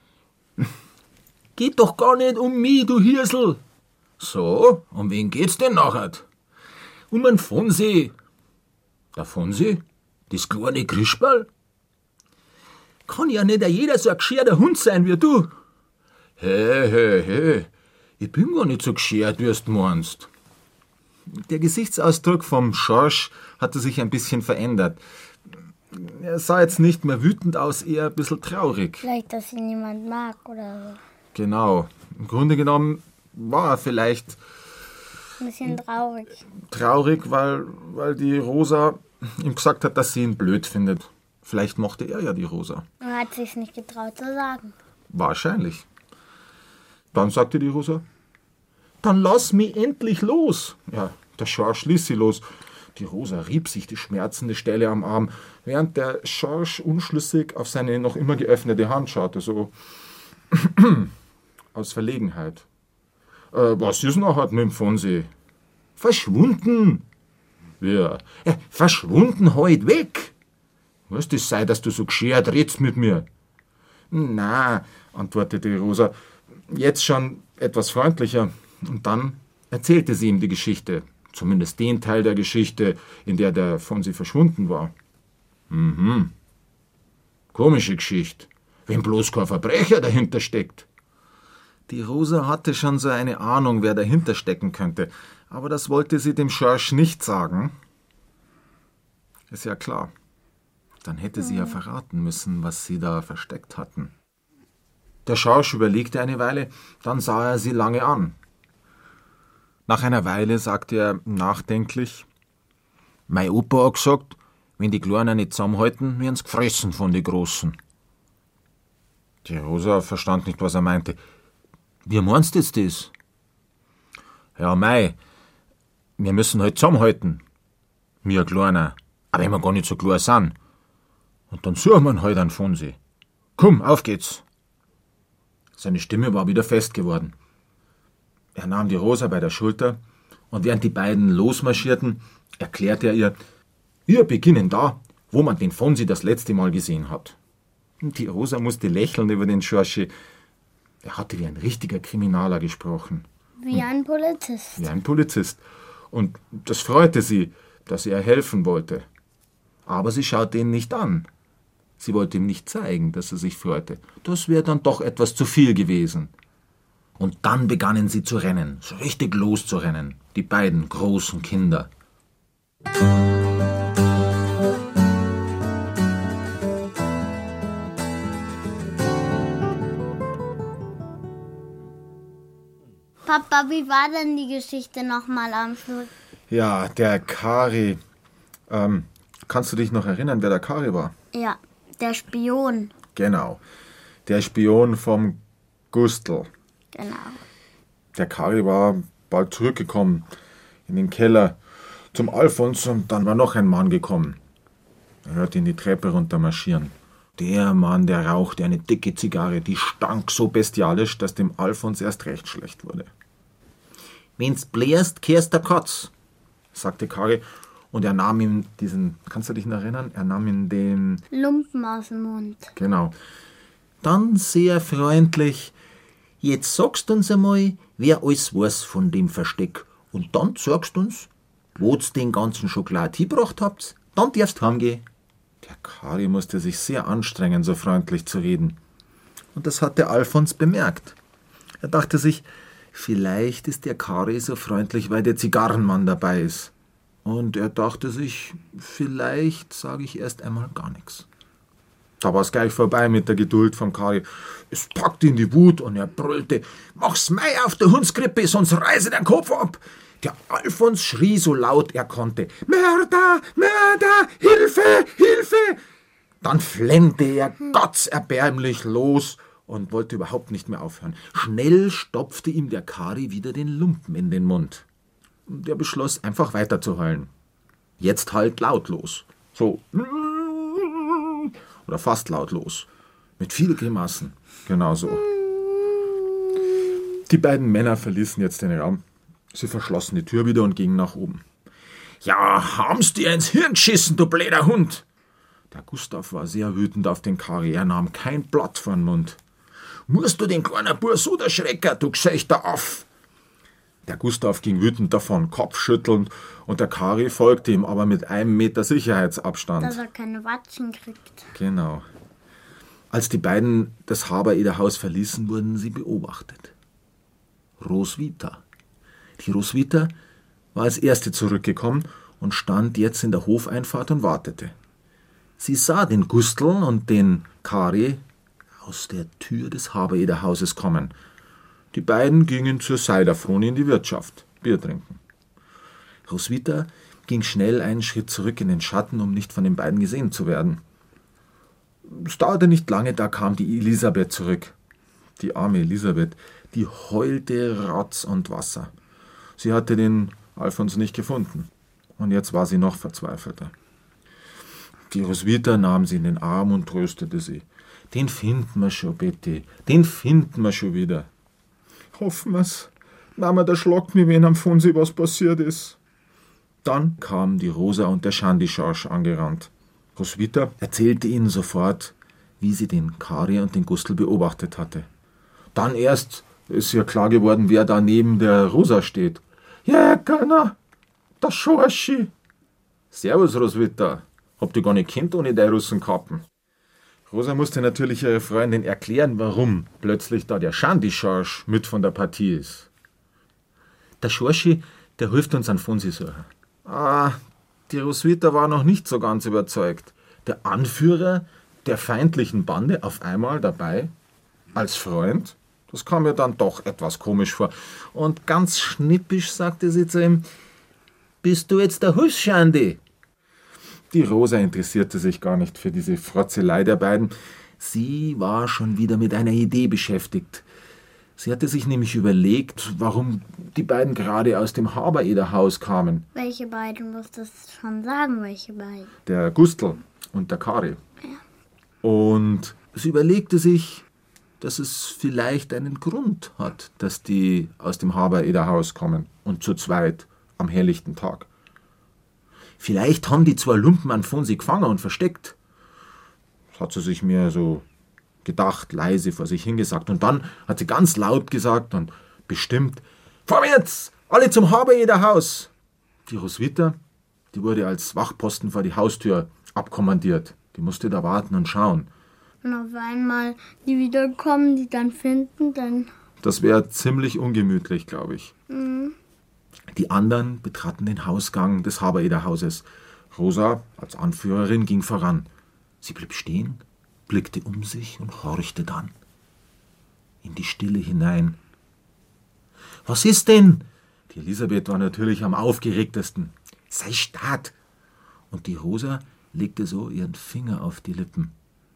»Geht doch gar nicht um mich, du Hirsel.« »So, um wen geht's denn nachher?« »Um einen Fonsi.« »Der Fonsi? Das kleine Krischball?« »Kann ja nicht jeder so ein gescherter Hund sein wie du.« »Hey, hey, hey, ich bin gar nicht so geschert, wie du meinst.« Der Gesichtsausdruck vom Schorsch hatte sich ein bisschen verändert. Er sah jetzt nicht mehr wütend aus, eher ein bisschen traurig. Vielleicht, dass ihn niemand mag oder so. Genau. Im Grunde genommen war er vielleicht ein bisschen traurig. Traurig, weil, weil die Rosa ihm gesagt hat, dass sie ihn blöd findet. Vielleicht mochte er ja die Rosa. Er hat sich's nicht getraut zu sagen. Wahrscheinlich. Dann sagte die Rosa, »Dann lass mich endlich los.« Ja, der Schorsch ließ sie los. Die Rosa rieb sich die schmerzende Stelle am Arm, während der Schorsch unschlüssig auf seine noch immer geöffnete Hand schaute, so aus Verlegenheit. Äh, was ist nachher mit dem Fonsi? »Verschwunden.« »Ja, ja verschwunden heut weg.« »Was das sei, dass du so geschert redst mit mir?« »Na«, antwortete die Rosa, jetzt schon etwas freundlicher. Und dann erzählte sie ihm die Geschichte, zumindest den Teil der Geschichte, in der der Fonsi verschwunden war. »Mhm, komische Geschichte, wenn bloß kein Verbrecher dahinter steckt.« Die Rosa hatte schon so eine Ahnung, wer dahinter stecken könnte, aber das wollte sie dem Schorsch nicht sagen. Ist ja klar. Dann hätte sie ja verraten müssen, was sie da versteckt hatten. Der Schorsch überlegte eine Weile, dann sah er sie lange an. Nach einer Weile sagte er nachdenklich, »Mein Opa hat gesagt, wenn die Kleinen nicht zusammenhalten, werden sie gefressen von den Großen.« Die Rosa verstand nicht, was er meinte. »Wie meinst du jetzt das?« »Ja, mei, wir müssen halt zusammenhalten. Wir Kleiner, aber wenn wir gar nicht so klar sind. Und dann suchen wir halt einen Fonsi. Komm, auf geht's.« Seine Stimme war wieder fest geworden. Er nahm die Rosa bei der Schulter und während die beiden losmarschierten, erklärte er ihr, wir beginnen da, wo man den Fonsi das letzte Mal gesehen hat. Die Rosa musste lächeln über den Schorschi. Er hatte wie ein richtiger Kriminaler gesprochen. Wie ein Polizist. Wie ein Polizist. Und das freute sie, dass er helfen wollte. Aber sie schaute ihn nicht an. Sie wollte ihm nicht zeigen, dass er sich freute. Das wäre dann doch etwas zu viel gewesen. Und dann begannen sie zu rennen, so richtig loszurennen, die beiden großen Kinder. Papa, wie war denn die Geschichte nochmal am Schluss? Ja, der Kari. Ähm, kannst du dich noch erinnern, wer der Kari war? Ja, der Spion. Genau, der Spion vom Gustl. Genau. Der Kari war bald zurückgekommen in den Keller zum Alfons und dann war noch ein Mann gekommen. Er hörte ihn die Treppe runter marschieren. Der Mann, der rauchte eine dicke Zigarre, die stank so bestialisch, dass dem Alfons erst recht schlecht wurde. »Wenn's blärst, kehrst der Katz«, sagte Kari, und er nahm ihm diesen, kannst du dich noch erinnern? Er nahm ihm den Lumpen aus dem Mund. Genau. Dann sehr freundlich, »Jetzt sagst uns einmal, wer alles weiß von dem Versteck, und dann sagst uns, wo's den ganzen Schokolade hingebracht habt, dann darfst heimgehen.« Der Kari musste sich sehr anstrengen, so freundlich zu reden. Und das hat der Alfons bemerkt. Er dachte sich, vielleicht ist der Kari so freundlich, weil der Zigarrenmann dabei ist. Und er dachte sich, vielleicht sage ich erst einmal gar nichts. Da war es gleich vorbei mit der Geduld vom Kari. Es packte ihn die Wut und er brüllte, »Mach's Mei auf der Hundskrippe, sonst reiße den Kopf ab!« Der Alfons schrie so laut er konnte, »Mörder, Mörder, Hilfe, Hilfe!« Dann flennte er gottserbärmlich los und wollte überhaupt nicht mehr aufhören. Schnell stopfte ihm der Kari wieder den Lumpen in den Mund. Der beschloss, einfach weiter zu heulen. Jetzt halt lautlos. So. Oder fast lautlos. Mit viel Grimassen. Genau so. Die beiden Männer verließen jetzt den Raum. Sie verschlossen die Tür wieder und gingen nach oben. »Ja, haben's dir ins Hirn geschissen, du bläder Hund!« Der Gustav war sehr wütend auf den Kari. Er nahm kein Blatt vor den Mund. »Musst du den kleinen Bur so der Schrecker, du geschechter Aff!« Der Gustav ging wütend davon, kopfschüttelnd, und der Kari folgte ihm, aber mit einem Meter Sicherheitsabstand. Dass er keine Watschen kriegt. Genau. Als die beiden das Haber-Eder-Haus verließen, wurden sie beobachtet. Roswitha. Die Roswitha war als erste zurückgekommen und stand jetzt in der Hofeinfahrt und wartete. Sie sah den Gustl und den Kari aus der Tür des Haber-Eder-Hauses kommen. Die beiden gingen zur Seiderfroni in die Wirtschaft, Bier trinken. Roswitha ging schnell einen Schritt zurück in den Schatten, um nicht von den beiden gesehen zu werden. Es dauerte nicht lange, da kam die Elisabeth zurück. Die arme Elisabeth, die heulte Rotz und Wasser. Sie hatte den Alfons nicht gefunden. Und jetzt war sie noch verzweifelter. Die Roswitha nahm sie in den Arm und tröstete sie. »Den finden wir schon, Betty, den finden wir schon wieder.« »Hoffen wir's. Mama, da schlagt mir, wenn am Fonsi was passiert ist.« Dann kamen die Rosa und der Schandischarsch angerannt. Roswitha erzählte ihnen sofort, wie sie den Kari und den Gustl beobachtet hatte. Dann erst ist ihr klar geworden, wer da neben der Rosa steht. »Ja, keiner, das Schorschi.« »Servus, Roswitha. Habt ihr gar nicht kennt ohne die Russenkappen?« Rosa musste natürlich ihrer Freundin erklären, warum plötzlich da der Schandischarsch mit von der Partie ist. »Der Schorschi, der hilft uns an Fonsi suchen.« Ah, die Roswitha war noch nicht so ganz überzeugt. Der Anführer der feindlichen Bande auf einmal dabei, als Freund, das kam mir dann doch etwas komisch vor. Und ganz schnippisch sagte sie zu ihm, »Bist du jetzt der Huschandi?« Die Rosa interessierte sich gar nicht für diese Frotzelei der beiden. Sie war schon wieder mit einer Idee beschäftigt. Sie hatte sich nämlich überlegt, warum die beiden gerade aus dem Haber-Eder-Haus kamen. Welche beiden? Du musst das schon sagen, welche beiden. Der Gustl und der Kari. Ja. Und sie überlegte sich, dass es vielleicht einen Grund hat, dass die aus dem Haber-Eder-Haus kommen und zu zweit am helllichten Tag. Vielleicht haben die zwei Lumpen an Fonsi gefangen und versteckt. Das hat sie sich mir so gedacht, leise vor sich hingesagt. Und dann hat sie ganz laut gesagt und bestimmt, »Vorwärts, alle zum Haber-Eder-Haus!« Die Roswitha, die wurde als Wachposten vor die Haustür abkommandiert. Die musste da warten und schauen. Und auf einmal die wiederkommen, die dann finden, dann... Das wäre ziemlich ungemütlich, glaube ich. Mhm. Die anderen betraten den Hausgang des Haber-Eder-Hauses. Rosa als Anführerin ging voran. Sie blieb stehen, blickte um sich und horchte dann in die Stille hinein. »Was ist denn?« Die Elisabeth war natürlich am aufgeregtesten. »Sei stark!« Und die Rosa legte so ihren Finger auf die Lippen.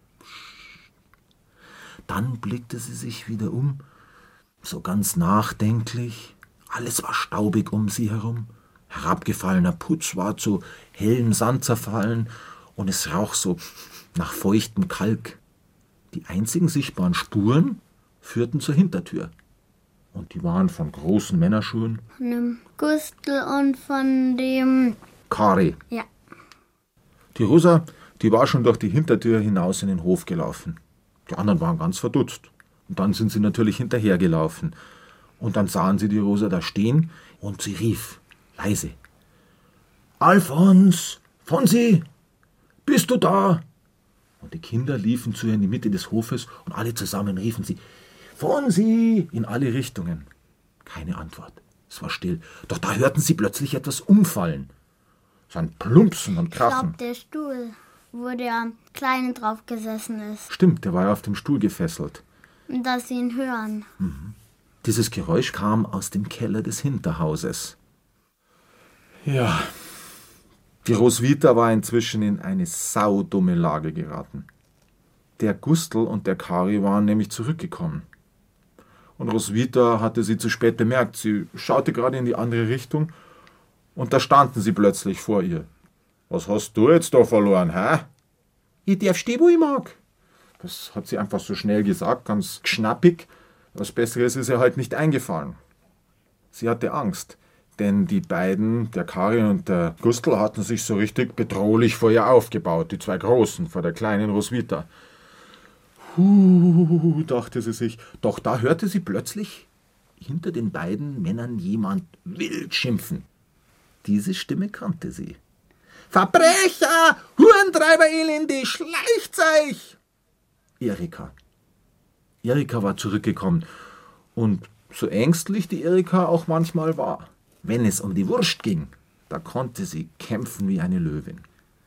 Dann blickte sie sich wieder um, so ganz nachdenklich. Alles war staubig um sie herum. Herabgefallener Putz war zu hellem Sand zerfallen und es roch so nach feuchtem Kalk. Die einzigen sichtbaren Spuren führten zur Hintertür. Und die waren von großen Männerschuhen. Von dem Gustl und von dem... Kari. Ja. Die Rosa, die war schon durch die Hintertür hinaus in den Hof gelaufen. Die anderen waren ganz verdutzt. Und dann sind sie natürlich hinterhergelaufen. Und dann sahen sie die Rosa da stehen und sie rief, leise, »Alfons, Fonsi, bist du da?« Und die Kinder liefen zu ihr in die Mitte des Hofes und alle zusammen riefen sie, »Fonsi«, in alle Richtungen. Keine Antwort. Es war still. Doch da hörten sie plötzlich etwas umfallen. So ein Plumpsen und Krachen. Ich glaube, der Stuhl, wo der Kleine drauf gesessen ist. Stimmt, der war ja auf dem Stuhl gefesselt. Und dass sie ihn hören. Mhm. Dieses Geräusch kam aus dem Keller des Hinterhauses. Ja, die Roswitha war inzwischen in eine saudumme Lage geraten. Der Gustl und der Kari waren nämlich zurückgekommen. Und Roswitha hatte sie zu spät bemerkt. Sie schaute gerade in die andere Richtung und da standen sie plötzlich vor ihr. Was hast du jetzt da verloren, hä? Ich darf stehen, wo ich mag. Das hat sie einfach so schnell gesagt, ganz schnappig. Was Besseres ist ihr halt nicht eingefallen. Sie hatte Angst, denn die beiden, der Kari und der Gustl, hatten sich so richtig bedrohlich vor ihr aufgebaut, die zwei Großen vor der kleinen Roswitha. Huh, dachte sie sich, doch da hörte sie plötzlich hinter den beiden Männern jemand wild schimpfen. Diese Stimme kannte sie. Verbrecher, Hurentreiber, Elende, schleicht's euch! Erika. Erika war zurückgekommen und so ängstlich die Erika auch manchmal war, wenn es um die Wurst ging, da konnte sie kämpfen wie eine Löwin.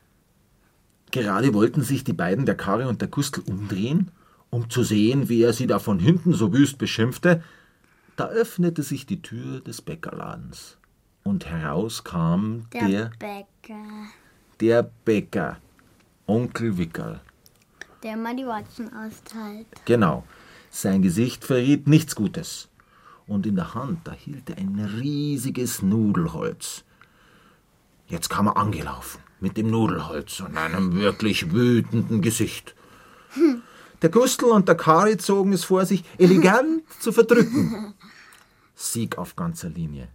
Gerade wollten sich die beiden, der Kari und der Gustl, umdrehen, um zu sehen, wie er sie da von hinten so wüst beschimpfte. Da öffnete sich die Tür des Bäckerladens und heraus kam der, der Bäcker. Der Bäcker, Onkel Wickerl. Der mal die Watschen austeilt. Genau. Sein Gesicht verriet nichts Gutes. Und in der Hand, da hielt er ein riesiges Nudelholz. Jetzt kam er angelaufen, mit dem Nudelholz und einem wirklich wütenden Gesicht. Hm. Der Gustl und der Kari zogen es vor sich, elegant zu verdrücken. Sieg auf ganzer Linie.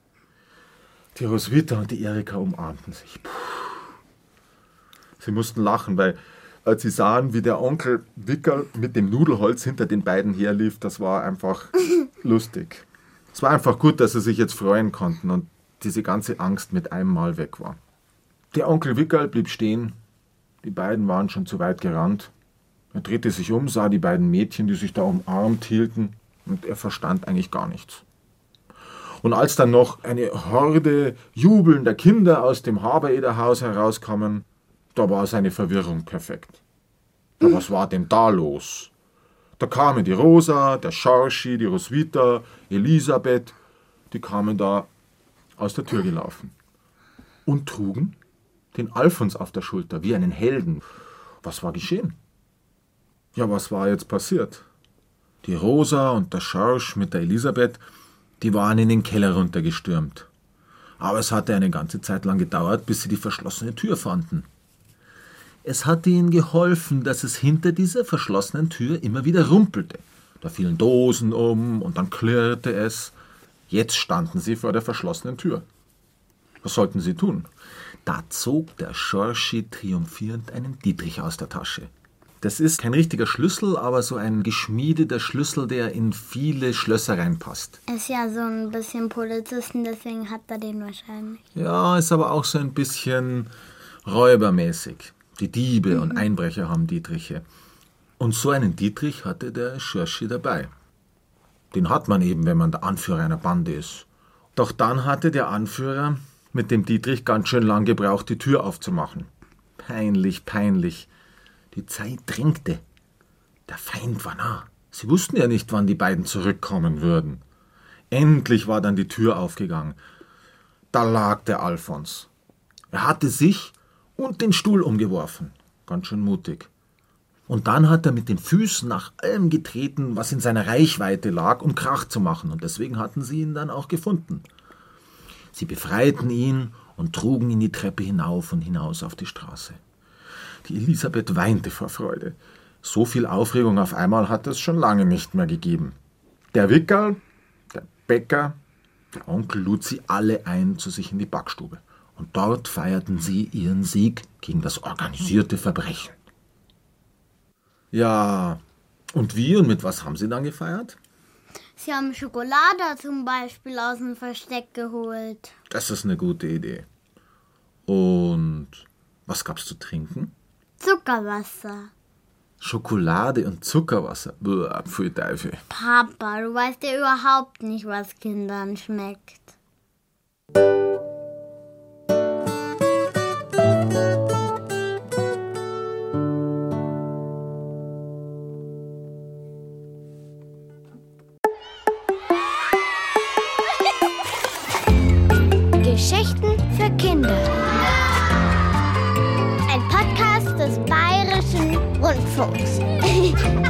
Die Roswitha und die Erika umarmten sich. Puh. Sie mussten lachen, weil als sie sahen, wie der Onkel Wickerl mit dem Nudelholz hinter den beiden herlief, das war einfach lustig. Es war einfach gut, dass sie sich jetzt freuen konnten und diese ganze Angst mit einem Mal weg war. Der Onkel Wickerl blieb stehen. Die beiden waren schon zu weit gerannt. Er drehte sich um, sah die beiden Mädchen, die sich da umarmt hielten, und er verstand eigentlich gar nichts. Und als dann noch eine Horde jubelnder Kinder aus dem Haberederhaus herauskamen, da war seine Verwirrung perfekt. Ja, was war denn da los? Da kamen die Rosa, der Schorschi, die Roswitha, Elisabeth, die kamen da aus der Tür gelaufen und trugen den Alfons auf der Schulter, wie einen Helden. Was war geschehen? Ja, was war jetzt passiert? Die Rosa und der Schorsch mit der Elisabeth, die waren in den Keller runtergestürmt. Aber es hatte eine ganze Zeit lang gedauert, bis sie die verschlossene Tür fanden. Es hatte ihnen geholfen, dass es hinter dieser verschlossenen Tür immer wieder rumpelte. Da fielen Dosen um und dann klirrte es. Jetzt standen sie vor der verschlossenen Tür. Was sollten sie tun? Da zog der Schorschi triumphierend einen Dietrich aus der Tasche. Das ist kein richtiger Schlüssel, aber so ein geschmiedeter Schlüssel, der in viele Schlösser reinpasst. Ist ja so ein bisschen Polizisten, deswegen hat er den wahrscheinlich. Ja, ist aber auch so ein bisschen räubermäßig. Die Diebe mhm. und Einbrecher haben Dietriche. Und so einen Dietrich hatte der Schorschi dabei. Den hat man eben, wenn man der Anführer einer Bande ist. Doch dann hatte der Anführer mit dem Dietrich ganz schön lang gebraucht, die Tür aufzumachen. Peinlich, peinlich. Die Zeit drängte. Der Feind war nah. Sie wussten ja nicht, wann die beiden zurückkommen würden. Endlich war dann die Tür aufgegangen. Da lag der Alfons. Er hatte sich und den Stuhl umgeworfen. Ganz schön mutig. Und dann hat er mit den Füßen nach allem getreten, was in seiner Reichweite lag, um Krach zu machen. Und deswegen hatten sie ihn dann auch gefunden. Sie befreiten ihn und trugen ihn die Treppe hinauf und hinaus auf die Straße. Die Elisabeth weinte vor Freude. So viel Aufregung auf einmal hat es schon lange nicht mehr gegeben. Der Wickerl, der Bäcker, der Onkel lud sie alle ein zu sich in die Backstube. Und dort feierten sie ihren Sieg gegen das organisierte Verbrechen. Ja, und wie und mit was haben sie dann gefeiert? Sie haben Schokolade zum Beispiel aus dem Versteck geholt. Das ist eine gute Idee. Und was gab's zu trinken? Zuckerwasser. Schokolade und Zuckerwasser? Boah, pfui Teufel. Papa, du weißt ja überhaupt nicht, was Kindern schmeckt. Geschichten für Kinder. Ein Podcast des Bayerischen Rundfunks. Fuchs.